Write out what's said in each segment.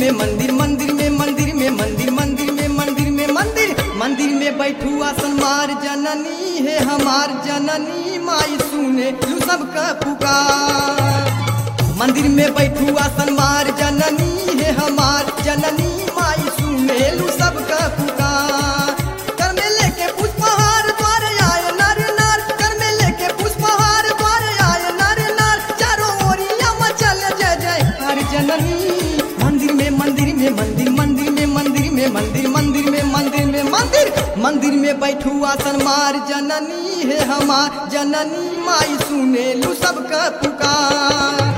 में मंदिर मंदिर में मंदिर में मंदिर मंदिर में मंदिर में मंदिर मंदिर में बैठू आसन मार जननी है हमार जननी माई सुने लू सबका पुकार। मंदिर में बैठू आसन मार जननी है हमार जननी माई सुने लू सबका पुकार। कर में लेके पुष्पहार द्वार आए नर नार, कर में लेके पुष्पहार द्वार आए नर नार, चारों ओरिया मचल जय जय हर जननी। मंदिर में मंदिर में मंदिर मंदिर में मंदिर में मंदिर मंदिर में मंदिर में मंदिर मंदिर में बैठू आसन मार जननी है हमार जननी माई सुने लू सबका पुकार।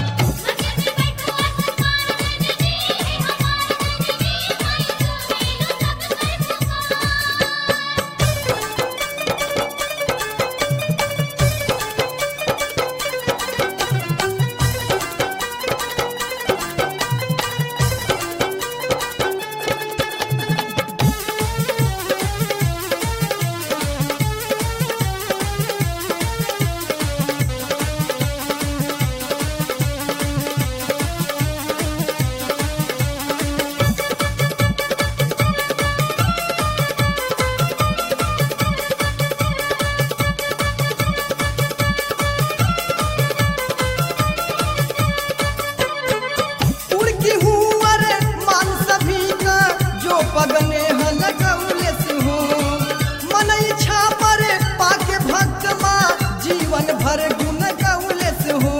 पगने हल गौले से हो मन इच्छा पर पाके भक्त माँ जीवन भर गुण गौले से हो।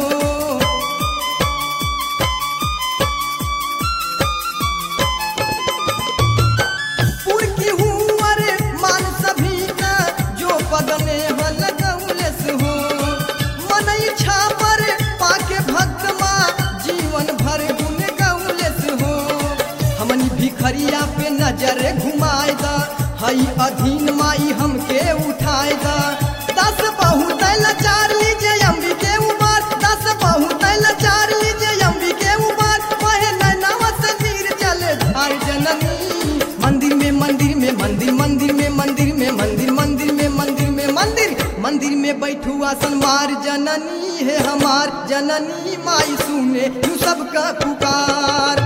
पुर की हुआर मान सभी का जो पगने हल गौले से हो मन इच्छा पर पाके भक्त माँ जीवन भर गुण गौले से हो। हमनी भिखरिया पे नजर घुमाए दा हई अधीन माई हमके उठाए दा। दस बहुत लाचार लीजिए अंबिके उबार, दस बहुत लाचार लीजिए अंबिके उबार, वहे नैनावा से नीर चले धार जननी। मंदिर में मंदिर में मंदिर मंदिर में मंदिर में मंदिर मंदिर में मंदिर में मंदिर मंदिर में बैठू आसन मार जननी है हमार जननी माई सुने लू सबका पुकार।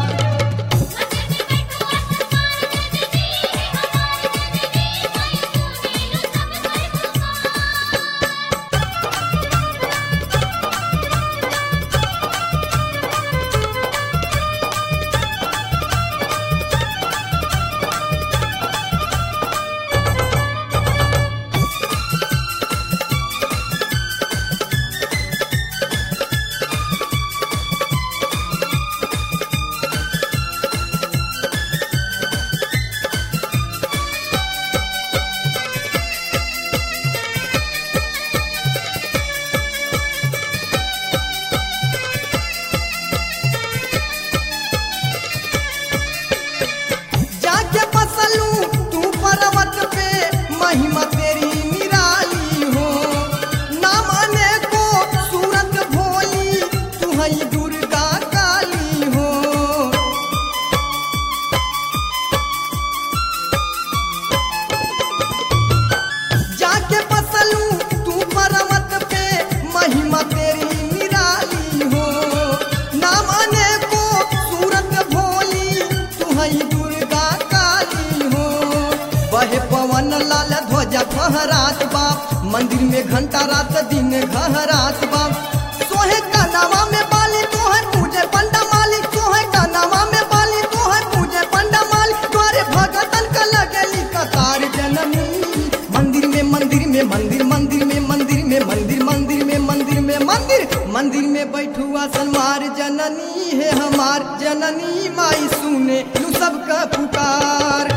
महिमा तेरी निराली हो ना माने को सूरत भोली तू हई दुर्गा काली हो। जाके बसलू तू पर्वत पे महिमा तेरी निराली हो ना माने को सूरत भोली तू हई दुर्गा काली हो। वह पवन लाल ध्वजा फहरात बाप मंदिर में घंटा रात दिन घहरात बाप। सोहे कनावा में बाली तोहर पूजे पंडा माली, सोहे कनावा में बाली तोहर पूजे पंडा माली, द्वारे भगतन का लगेली कतार जननी। मंदिर में मंदिर में मंदिर मंदिर में मंदिर में मंदिर मंदिर में मंदिर में मंदिर मंदिर में बैठू आसन मार जननी है हमार जननी माई सुने लू सबका पुकार।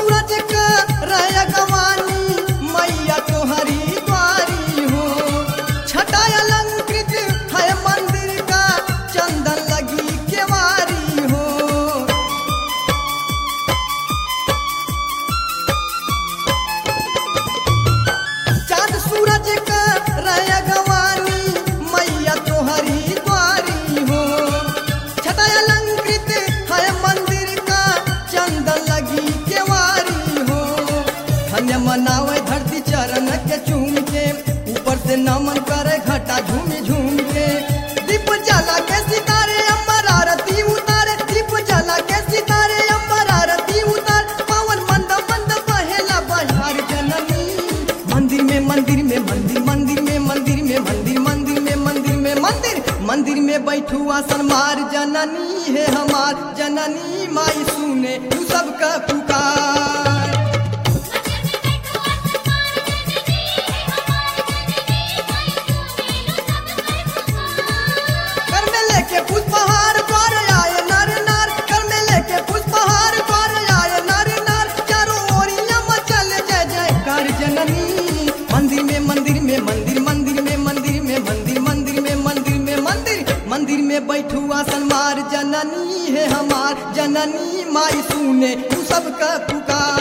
सूरज का रया गवानी मैया तोहरी द्वारी हो छटा अलंकृत है मंदिर का चंदन लगी केवारी हो चांद सूरज का रया गवानी मैया तोहरी द्वारी हो छटा अलंकृत है मंदिर का चंदन लगी केवारी हो धन्य मनावे धरती चरण के चूम के ऊपर से नमन करे घटा झूम झूम के दीप जला के सितारे अमर आरती उतारे दीप जला के सितारे अमर आरती उतार पावन मंद मंद बहेला बहार जननी मंदिर में मंदिर में मंदिर मंदिर में मंदिर में मंदिर मंदिर में मंदिर में मंदिर मंदिर में बैठू आसन मार जननी है हमार जननी माई सुने तू सबका पुकार कर में लेके पुष्पहार द्वार आए नर नार कर में लेके पुष्पहार द्वार आए नर नार चारों ओरिया मचल जय जयकार जननी मंदिर में मंदिर में मंदिर मंदिर में मंदिर में मंदिर मंदिर में मंदिर में मंदिर मंदिर में बैठू आसन मार जननी है हमार जननी माई सुने तू सबका पुकार